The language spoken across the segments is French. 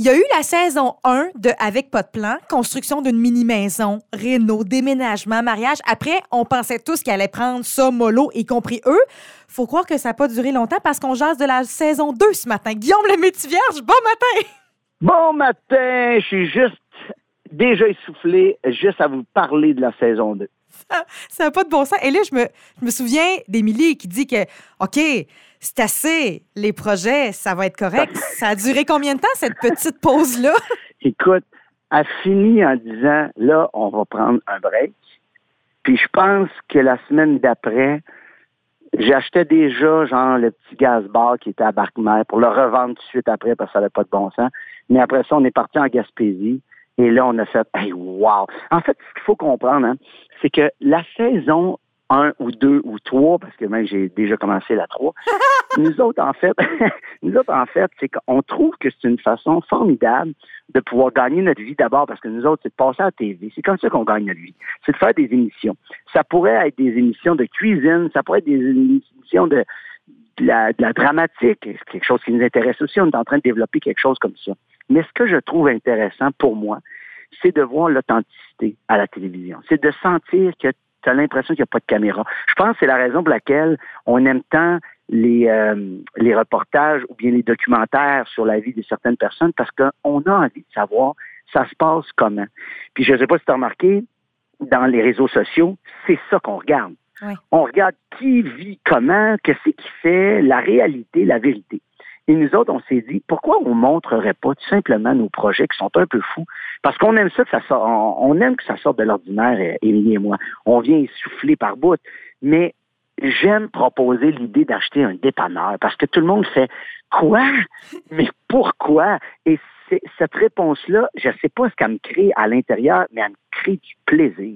Il y a eu la saison 1 de Avec pas de plan, construction d'une mini-maison, réno, déménagement, mariage. Après, on pensait tous qu'ils allaient prendre ça mollo, y compris eux. Faut croire que ça n'a pas duré longtemps parce qu'on jase de la saison 2 ce matin. Guillaume le Métivierge, bon matin! Bon matin! Je suis juste déjà essoufflé juste à vous parler de la saison 2. Ça n'a pas de bon sens. Et là, je me souviens d'Émilie qui dit que, OK, c'est assez, les projets, ça va être correct. Ça a duré combien de temps, cette petite pause-là? Écoute, elle finit en disant, là, on va prendre un break. Puis je pense que la semaine d'après, j'achetais déjà, genre, le petit gaz-bar qui était à Barque-Mère pour le revendre tout de suite après parce que ça n'avait pas de bon sens. Mais après ça, on est parti en Gaspésie. Et là, on a fait, hey, wow! En fait, ce qu'il faut comprendre, hein, c'est que la saison 1 ou 2 ou 3, parce que même j'ai déjà commencé la 3, nous autres, en fait, c'est qu'on trouve que c'est une façon formidable de pouvoir gagner notre vie d'abord, parce que nous autres, c'est de passer à la TV. C'est comme ça qu'on gagne notre vie. C'est de faire des émissions. Ça pourrait être des émissions de cuisine, ça pourrait être des émissions de la dramatique, c'est quelque chose qui nous intéresse aussi. On est en train de développer quelque chose comme ça. Mais ce que je trouve intéressant pour moi, c'est de voir l'authenticité à la télévision. C'est de sentir que tu as l'impression qu'il n'y a pas de caméra. Je pense que c'est la raison pour laquelle on aime tant les reportages ou bien les documentaires sur la vie de certaines personnes, parce qu'on a envie de savoir ça se passe comment. Puis je ne sais pas si tu as remarqué, dans les réseaux sociaux, c'est ça qu'on regarde. Oui. On regarde qui vit comment, qu'est-ce qu'il fait, la réalité, la vérité. Et nous autres, on s'est dit, pourquoi on ne montrerait pas tout simplement nos projets qui sont un peu fous? Parce qu'on aime ça, que ça sorte, on aime que ça sorte de l'ordinaire, Émilie et moi. On vient essouffler par bout. Mais j'aime proposer l'idée d'acheter un dépanneur parce que tout le monde fait « Quoi? Mais pourquoi? » Et cette réponse-là, je ne sais pas ce qu'elle me crée à l'intérieur, mais elle me crée du plaisir.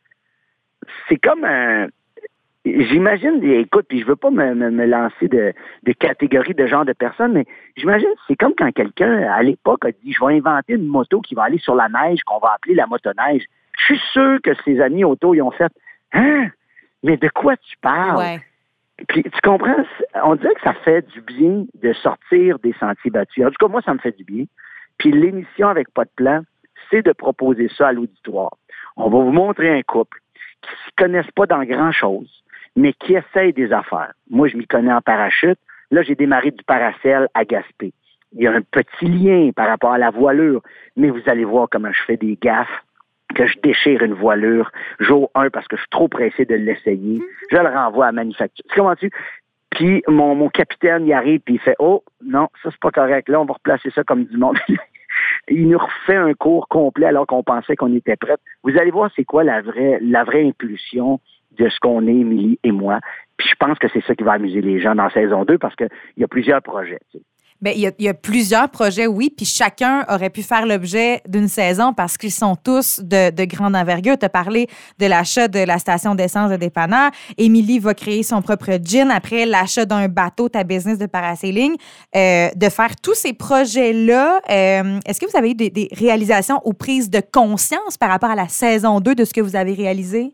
C'est comme un... J'imagine, écoute, puis je veux pas me lancer de catégorie de genre de personnes, mais j'imagine c'est comme quand quelqu'un, à l'époque, a dit « Je vais inventer une moto qui va aller sur la neige, qu'on va appeler la motoneige. » Je suis sûr que ses amis auto, ils ont fait « Hein? Mais de quoi tu parles? » Ouais. Puis, tu comprends? On dirait que ça fait du bien de sortir des sentiers battus. En tout cas, moi, ça me fait du bien. Puis l'émission avec pas de plan, c'est de proposer ça à l'auditoire. On va vous montrer un couple qui ne se connaissent pas dans grand-chose, mais qui essaye des affaires. Moi, je m'y connais en parachute. Là, j'ai démarré du Paracel à Gaspé. Il y a un petit lien par rapport à la voilure, mais vous allez voir comment je fais des gaffes, que je déchire une voilure jour 1 parce que je suis trop pressé de l'essayer. Je le renvoie à la manufacture. Tu comprends-tu? Puis mon capitaine, il arrive puis il fait « Oh, non, ça c'est pas correct. Là, on va replacer ça comme du monde. » Il nous refait un cours complet alors qu'on pensait qu'on était prêts. Vous allez voir c'est quoi la vraie impulsion de ce qu'on est, Émilie et moi. Puis je pense que c'est ça qui va amuser les gens dans saison 2 parce qu'il y a plusieurs projets. Tu sais. Bien, il y a plusieurs projets, oui, puis chacun aurait pu faire l'objet d'une saison parce qu'ils sont tous de grande envergure. Tu as parlé de l'achat de la station d'essence de dépanneur. Émilie va créer son propre gin après l'achat d'un bateau, ta business de parasailing. De faire tous ces projets-là, est-ce que vous avez eu des réalisations ou prises de conscience par rapport à la saison 2 de ce que vous avez réalisé?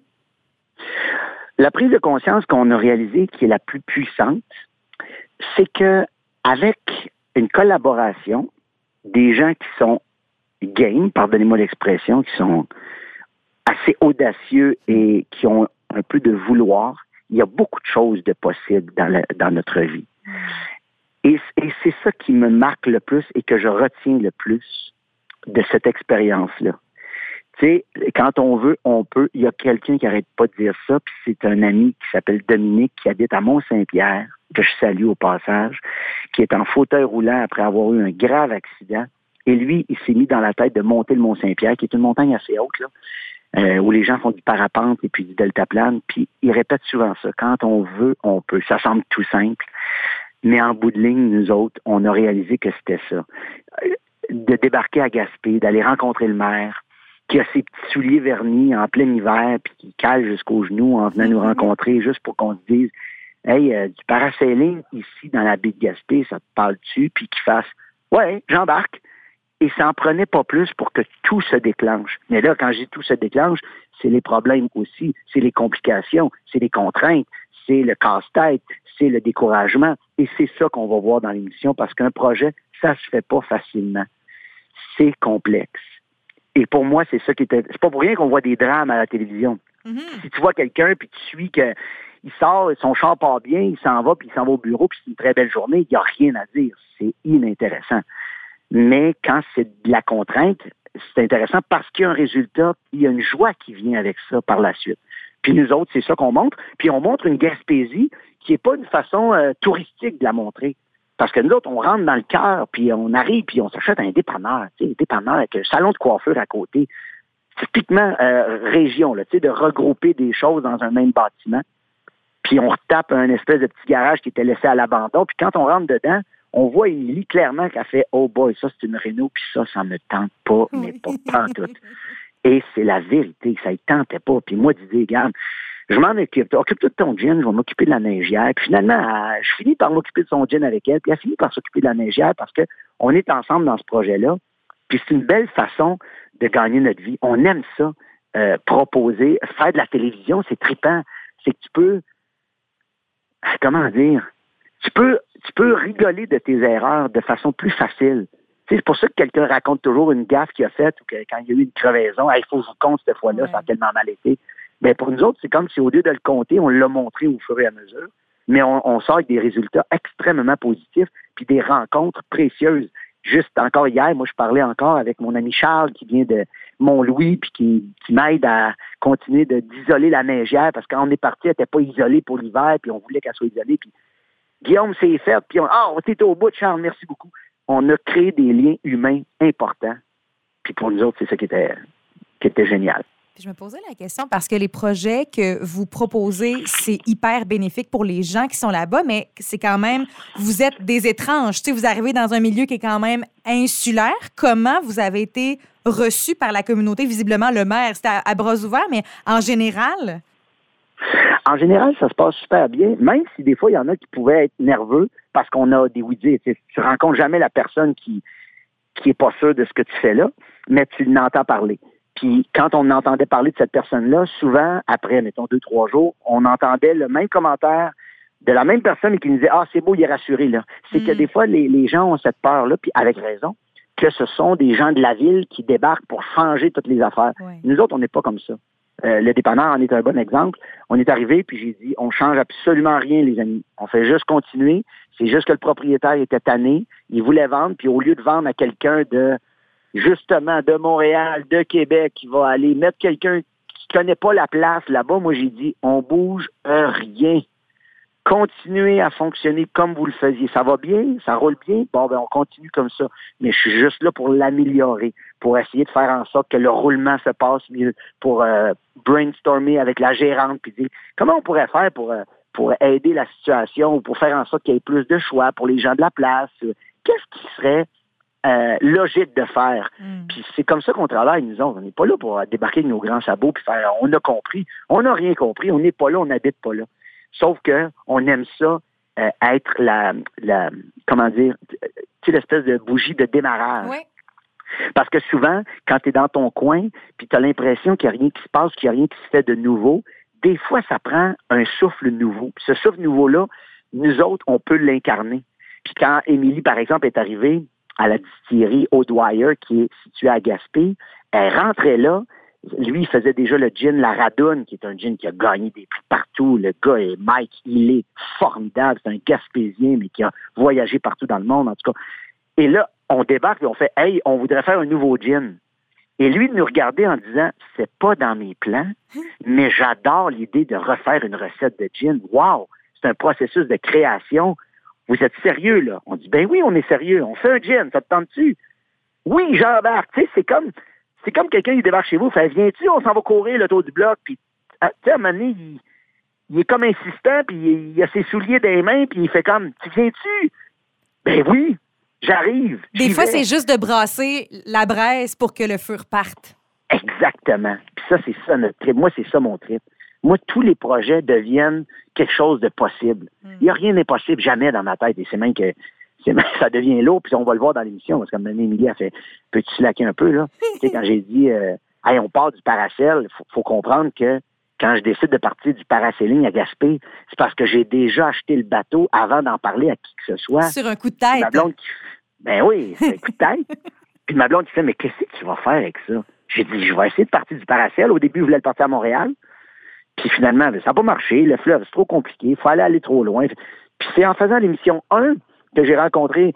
La prise de conscience qu'on a réalisée, qui est la plus puissante, c'est que avec une collaboration, des gens qui sont game, pardonnez-moi l'expression, qui sont assez audacieux et qui ont un peu de vouloir, il y a beaucoup de choses de possibles dans notre vie. Et c'est ça qui me marque le plus et que je retiens le plus de cette expérience-là. Tu sais, quand on veut, on peut. Il y a quelqu'un qui n'arrête pas de dire ça, puis c'est un ami qui s'appelle Dominique, qui habite à Mont-Saint-Pierre, que je salue au passage, qui est en fauteuil roulant après avoir eu un grave accident. Et lui, il s'est mis dans la tête de monter le Mont-Saint-Pierre, qui est une montagne assez haute, là, où les gens font du parapente et puis du deltaplane. Puis il répète souvent ça. Quand on veut, on peut. Ça semble tout simple. Mais en bout de ligne, nous autres, on a réalisé que c'était ça. De débarquer à Gaspé, d'aller rencontrer le maire, qui a ses petits souliers vernis en plein hiver, puis qui cale jusqu'aux genoux en venant nous rencontrer, juste pour qu'on se dise « Hey, du parasailing ici, dans la baie de Gaspé, ça te parle-tu? » Puis qu'il fasse « Ouais, j'embarque. » Et ça n'en prenait pas plus pour que tout se déclenche. Mais là, quand je dis tout se déclenche, c'est les problèmes aussi, c'est les complications, c'est les contraintes, c'est le casse-tête, c'est le découragement. Et c'est ça qu'on va voir dans l'émission, parce qu'un projet, ça se fait pas facilement. c'est complexe. Et pour moi, c'est ça qui était... C'est pas pour rien qu'on voit des drames à la télévision. Si tu vois quelqu'un, puis tu suis que il sort, son char part bien, il s'en va, puis il s'en va au bureau, puis c'est une très belle journée, il n'y a rien à dire. C'est inintéressant. Mais quand c'est de la contrainte, c'est intéressant parce qu'il y a un résultat, puis il y a une joie qui vient avec ça par la suite. Puis nous autres, c'est ça qu'on montre. Puis on montre une Gaspésie qui n'est pas une façon touristique de la montrer. Parce que nous autres, on rentre dans le cœur, puis on arrive, puis on s'achète un dépanneur, tu sais, un dépanneur avec un salon de coiffure à côté. Typiquement région, là, tu sais, de regrouper des choses dans un même bâtiment. Puis on retape un espèce de petit garage qui était laissé à l'abandon. Puis quand on rentre dedans, on voit Émilie clairement qu'elle fait « Oh boy, ça c'est une réno, puis ça me tente pas, mais pas pantoute. » Et c'est la vérité, ça ne tentait pas. Puis moi, je disais, regarde, je m'en occupe. Occupe-toi de ton gin, je vais m'occuper de la neigière. Puis finalement, je finis par m'occuper de son gin avec elle, puis elle finit par s'occuper de la neigière parce qu'on est ensemble dans ce projet-là. Puis c'est une belle façon de gagner notre vie. On aime ça, proposer. Faire de la télévision, c'est trippant. C'est que tu peux, comment dire, tu peux rigoler de tes erreurs de façon plus facile. Tu sais, c'est pour ça que quelqu'un raconte toujours une gaffe qu'il a faite ou que quand il y a eu une crevaison, il faut que je vous compte cette fois-là, ça a tellement mal été. Mais pour nous autres, c'est comme si au lieu de le compter, on l'a montré au fur et à mesure, mais on sort avec des résultats extrêmement positifs puis des rencontres précieuses. Juste encore hier, moi, je parlais encore avec mon ami Charles qui vient de Mont-Louis puis qui m'aide à continuer d'isoler la neigière parce que quand on est parti, elle n'était pas isolée pour l'hiver puis on voulait qu'elle soit isolée. Puis Guillaume s'est fait puis on était au bout de Charles, merci beaucoup. On a créé des liens humains importants. Puis pour nous autres, c'est ça qui était génial. Puis je me posais la question parce que les projets que vous proposez, c'est hyper bénéfique pour les gens qui sont là-bas, mais c'est quand même, vous êtes des étranges. Tu sais, vous arrivez dans un milieu qui est quand même insulaire. Comment vous avez été reçus par la communauté? Visiblement, le maire, c'était à bras ouverts, mais en général? En général, ça se passe super bien, même si des fois, il y en a qui pouvaient être nerveux parce qu'on a des oui-dire. Tu rencontres jamais la personne qui est pas sûre de ce que tu fais là, mais tu l'entends parler. Puis quand on entendait parler de cette personne-là, souvent, après, mettons, 2-3 jours, on entendait le même commentaire de la même personne qui nous disait « Ah, c'est beau, il est rassuré, là. » C'est que des fois, les gens ont cette peur-là, puis avec raison, que ce sont des gens de la ville qui débarquent pour changer toutes les affaires. Ouais. Nous autres, on n'est pas comme ça. Le dépanneur en est un bon exemple. On est arrivé, puis j'ai dit « On change absolument rien, les amis. On fait juste continuer. C'est juste que le propriétaire était tanné. Il voulait vendre, puis au lieu de vendre à quelqu'un justement de Montréal, de Québec, qui va aller mettre quelqu'un qui ne connaît pas la place là-bas, moi j'ai dit, on bouge rien. Continuez à fonctionner comme vous le faisiez. Ça va bien? Ça roule bien? Bon, ben on continue comme ça. Mais je suis juste là pour l'améliorer, pour essayer de faire en sorte que le roulement se passe mieux, pour brainstormer avec la gérante, puis dire, comment on pourrait faire pour aider la situation, ou pour faire en sorte qu'il y ait plus de choix pour les gens de la place? Qu'est-ce qui serait logique de faire. Puis c'est comme ça qu'on travaille, nous autres. On n'est pas là pour débarquer avec nos grands sabots puis faire on a compris. On n'a rien compris. On n'est pas là, on n'habite pas là. Sauf que on aime ça être la comment dire, tu sais, l'espèce de bougie de démarrage. Oui. Parce que souvent, quand tu es dans ton coin puis tu as l'impression qu'il n'y a rien qui se passe, qu'il n'y a rien qui se fait de nouveau, des fois, ça prend un souffle nouveau. Puis ce souffle nouveau-là, nous autres, on peut l'incarner. Puis quand Émilie, par exemple, est arrivée à la distillerie O'Dwyer, qui est située à Gaspé, elle rentrait là. Lui, il faisait déjà le gin La Radune, qui est un gin qui a gagné des prix partout. Le gars est Mike, il est formidable. C'est un Gaspésien, mais qui a voyagé partout dans le monde, en tout cas. Et là, on débarque et on fait « Hey, on voudrait faire un nouveau gin. » Et lui, de nous regarder en disant « C'est pas dans mes plans, mais j'adore l'idée de refaire une recette de gin. Wow! C'est un processus de création. Vous êtes sérieux, là? » On dit, ben oui, on est sérieux. On fait un gin, ça te tente-tu? Oui, j'embarque. Tu sais, c'est comme quelqu'un qui débarque chez vous, fait, viens-tu, on s'en va courir le tour du bloc, puis, tu sais, à un moment donné, il est comme insistant, puis il a ses souliers dans les mains, puis il fait comme, tu viens-tu? Ben oui, j'arrive. Des fois, c'est juste de brasser la braise pour que le feu reparte. Exactement. Puis ça, c'est ça notre trip. Moi, c'est ça mon trip. Moi, tous les projets deviennent quelque chose de possible. Il n'y a rien d'impossible jamais dans ma tête. Et c'est même que ça devient lourd, puis on va le voir dans l'émission. Parce que comme Émilie a fait, peux-tu slacker un peu, là? Tu sais, quand j'ai dit, hey, on part du Paracel, faut comprendre que quand je décide de partir du parasailing à Gaspé, c'est parce que j'ai déjà acheté le bateau avant d'en parler à qui que ce soit. Sur un coup de tête. Ma blonde qui... Ben oui, c'est un coup de tête. Puis ma blonde, qui fait, mais qu'est-ce que tu vas faire avec ça? J'ai dit, je vais essayer de partir du Paracel. Au début, je voulais le partir à Montréal. Puis finalement, ça n'a pas marché. Le fleuve, c'est trop compliqué. Il faut aller trop loin. Puis c'est en faisant l'émission 1 que j'ai rencontré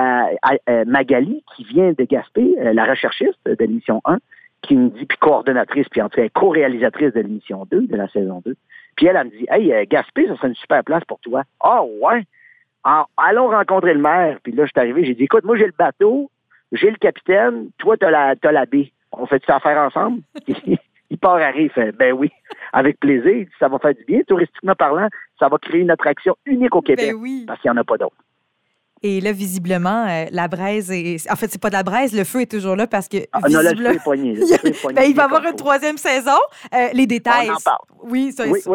Magali, qui vient de Gaspé, la recherchiste de l'émission 1, qui me dit, puis coordonnatrice, puis en tout cas, co-réalisatrice de l'émission 2, de la saison 2. Puis elle me dit, hey, Gaspé, ça serait une super place pour toi. Ah, ouais. Allons rencontrer le maire. Puis là, je suis arrivé, j'ai dit, écoute, moi, j'ai le bateau, j'ai le capitaine, toi, t'as la baie. On fait ça affaire ensemble? Il part à rire, il fait, ben oui, avec plaisir, ça va faire du bien. Touristiquement parlant, ça va créer une attraction unique au Québec, Ben oui. parce qu'il n'y en a pas d'autres. Et là, visiblement, la braise est... En fait, c'est pas de la braise, le feu est toujours là parce que... Non, là, le feu est poigné. Il va y avoir une troisième saison. Les détails... On en parle. Oui, ça, oui.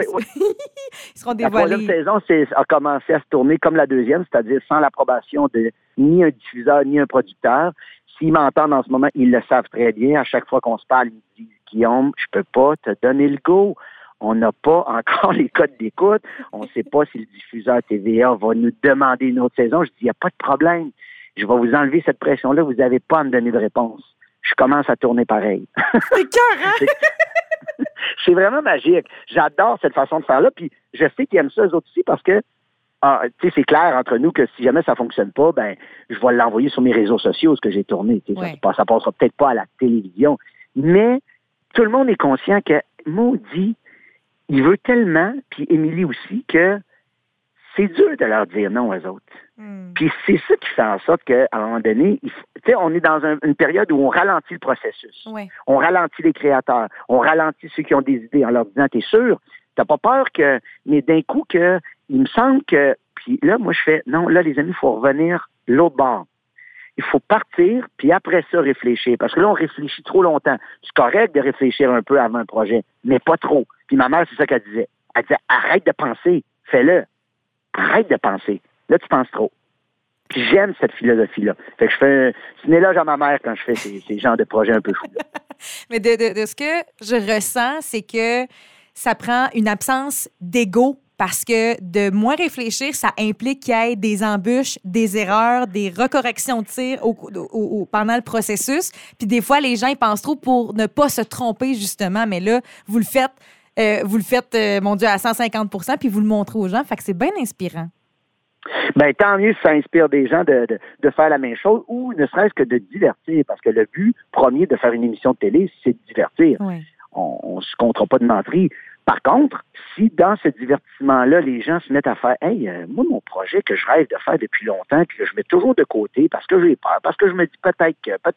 Ils seront dévoilés. La troisième saison a commencé à se tourner comme la deuxième, c'est-à-dire sans l'approbation de ni un diffuseur, ni un producteur. S'ils m'entendent en ce moment, ils le savent très bien. À chaque fois qu'on se parle, ils me disent, Guillaume, je peux pas te donner le go. On n'a pas encore les codes d'écoute. On ne sait pas si le diffuseur TVA va nous demander une autre saison. Je dis, il n'y a pas de problème. Je vais vous enlever cette pression-là. Vous n'avez pas à me donner de réponse. Je commence à tourner pareil. C'est cœur, hein? C'est vraiment magique. J'adore cette façon de faire-là. Puis je sais qu'ils aiment ça, eux autres aussi, parce que c'est clair entre nous que si jamais ça ne fonctionne pas, ben je vais l'envoyer sur mes réseaux sociaux, ce que j'ai tourné. Ouais. Ça passera peut-être pas à la télévision. Mais tout le monde est conscient que, maudit, il veut tellement, puis Émilie aussi, que c'est dur de leur dire non aux autres. Puis c'est ça qui fait en sorte qu'à un moment donné, on est dans une période où on ralentit le processus. Ouais. On ralentit les créateurs. On ralentit ceux qui ont des idées en leur disant, t'es sûr? T'as pas peur que... Mais d'un coup, il me semble que... Puis là, moi, je fais, non, là, les amis, il faut revenir l'autre bord. Il faut partir, puis après ça, réfléchir. Parce que là, on réfléchit trop longtemps. C'est correct de réfléchir un peu avant un projet, mais pas trop. Puis ma mère, c'est ça qu'elle disait. Elle disait, arrête de penser, fais-le. Arrête de penser. Là, tu penses trop. Puis j'aime cette philosophie-là. Fait que je fais un éloge à ma mère quand je fais ces genres de projets un peu fous. Mais de ce que je ressens, c'est que ça prend une absence d'ego. Parce que de moins réfléchir, ça implique qu'il y ait des embûches, des erreurs, des recorrections de tir pendant le processus. Puis des fois, les gens, ils pensent trop pour ne pas se tromper, justement. Mais là, vous le faites, mon Dieu, à 150 % puis vous le montrez aux gens. Fait que c'est bien inspirant. Bien, tant mieux si ça inspire des gens de faire la même chose ou ne serait-ce que de divertir. Parce que le but premier de faire une émission de télé, c'est de divertir. Oui. On ne se comptera pas de menterie. Par contre, si dans ce divertissement-là, les gens se mettent à faire « Hey, moi, mon projet que je rêve de faire depuis longtemps, puis que je mets toujours de côté parce que j'ai peur, parce que je me dis peut-être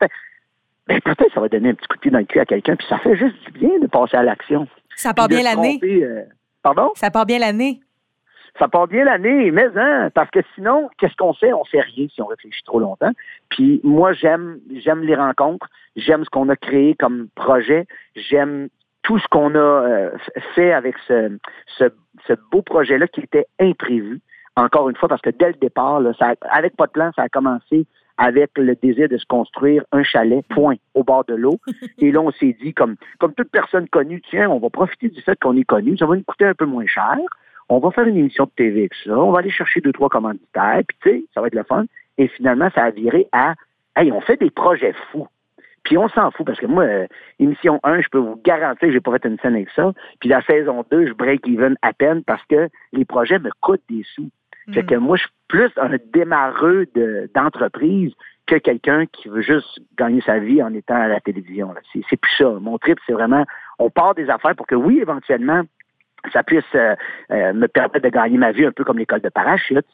ça va donner un petit coup de pied dans le cul à quelqu'un, puis ça fait juste du bien de passer à l'action. » Ça part bien l'année. Pardon? Ça part bien l'année. Ça part bien l'année, mais parce que sinon, qu'est-ce qu'on fait? On fait rien si on réfléchit trop longtemps. Puis moi, j'aime les rencontres, j'aime ce qu'on a créé comme projet, j'aime tout ce qu'on a fait avec ce beau projet-là qui était imprévu, encore une fois, parce que dès le départ, là, avec pas de plan, ça a commencé avec le désir de se construire un chalet, point, au bord de l'eau. Et là, on s'est dit, comme toute personne connue, tiens, on va profiter du fait qu'on est connu, ça va nous coûter un peu moins cher, on va faire une émission de TV avec ça, on va aller chercher 2-3 commanditaires, puis tu sais, ça va être le fun. Et finalement, ça a viré à, hey, on fait des projets fous. Puis on s'en fout, parce que moi, émission 1, je peux vous garantir que j'ai pas fait une scène avec ça. Puis la saison 2, je break even à peine parce que les projets me coûtent des sous. Fait que moi, je suis plus un démarreux d'entreprise que quelqu'un qui veut juste gagner sa vie en étant à la télévision. Là. C'est plus ça. Mon trip, c'est vraiment, on part des affaires pour que, oui, éventuellement, ça puisse me permettre de gagner ma vie un peu comme l'école de parachute.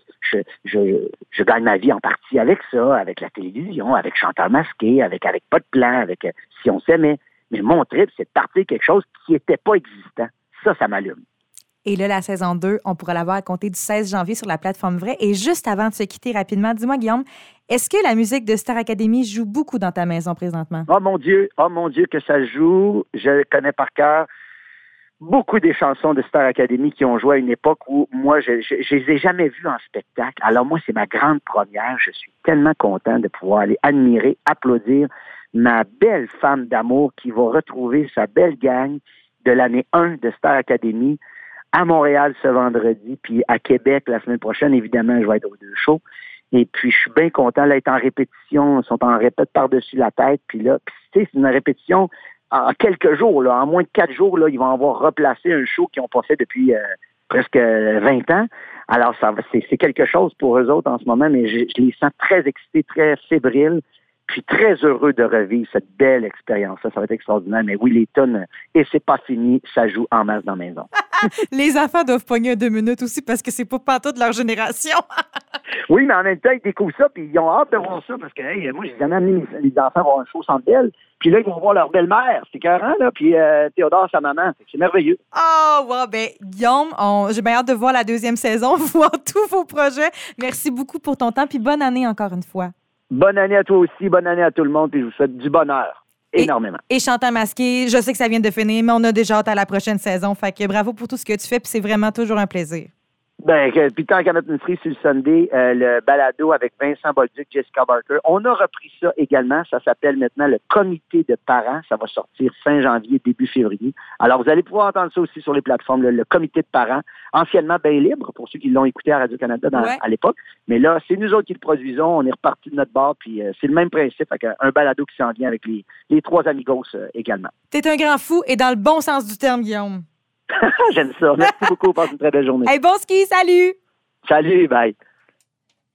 Je gagne ma vie en partie avec ça, avec la télévision, avec Chanteur masqué, avec pas de plan, avec Si on s'aimait. Mais mon trip, c'est de partir quelque chose qui n'était pas existant. Ça m'allume. Et là, la saison 2, on pourra la voir à compter du 16 janvier sur la plateforme Vrai. Et juste avant de se quitter rapidement, dis-moi, Guillaume, est-ce que la musique de Star Academy joue beaucoup dans ta maison présentement? Oh mon Dieu que ça joue. Je connais par cœur beaucoup des chansons de Star Academy qui ont joué à une époque où moi, je les ai jamais vues en spectacle. Alors moi, c'est ma grande première. Je suis tellement content de pouvoir aller admirer, applaudir ma belle femme d'amour qui va retrouver sa belle gang de l'année 1 de Star Academy à Montréal ce vendredi, puis à Québec la semaine prochaine. Évidemment, je vais être aux 2 shows. Et puis, je suis bien content. Là, être en répétition, ils sont en répète par-dessus la tête. Puis là, tu sais, c'est une répétition en quelques jours. Là, en moins de 4 jours, là, ils vont avoir replacé un show qu'ils n'ont pas fait depuis presque 20 ans. Alors, c'est quelque chose pour eux autres en ce moment, mais je les sens très excités, très fébriles, puis très heureux de revivre cette belle expérience. Ça va être extraordinaire. Mais oui, les tonnes, et c'est pas fini, ça joue en masse dans la maison. Les enfants doivent pogner 2 minutes aussi parce que c'est pas pantoute de leur génération. Oui, mais en même temps, ils découvrent ça, puis ils ont hâte de voir ça, parce que hey, moi, j'ai jamais amené les enfants voir un show sans belle. Puis là, ils vont voir leur belle-mère. C'est écœurant, là. Puis Théodore, sa maman. C'est merveilleux. Oh, wow. Ben, Guillaume, j'ai bien hâte de voir la 2e saison, voir tous vos projets. Merci beaucoup pour ton temps, puis bonne année encore une fois. Bonne année à toi aussi, bonne année à tout le monde, puis je vous souhaite du bonheur. Énormément. Et Chantal Masqué, je sais que ça vient de finir, mais on a déjà hâte à la prochaine saison. Fait que bravo pour tout ce que tu fais, puis c'est vraiment toujours un plaisir. Ben, puis tant qu'à mettre une frise sur le Sunday, le balado avec Vincent Bolduc, Jessica Barker, on a repris ça également. Ça s'appelle maintenant le comité de parents. Ça va sortir fin janvier, début février. Alors, vous allez pouvoir entendre ça aussi sur les plateformes, le comité de parents, anciennement bien libre, pour ceux qui l'ont écouté à Radio-Canada à l'époque. Mais là, c'est nous autres qui le produisons. On est reparti de notre bord, puis c'est le même principe, avec un balado qui s'en vient avec les 3 amigos également. T'es un grand fou et dans le bon sens du terme, Guillaume. J'aime ça. Merci beaucoup. Passe une très belle journée. Hey, bon ski, salut! Salut, bye.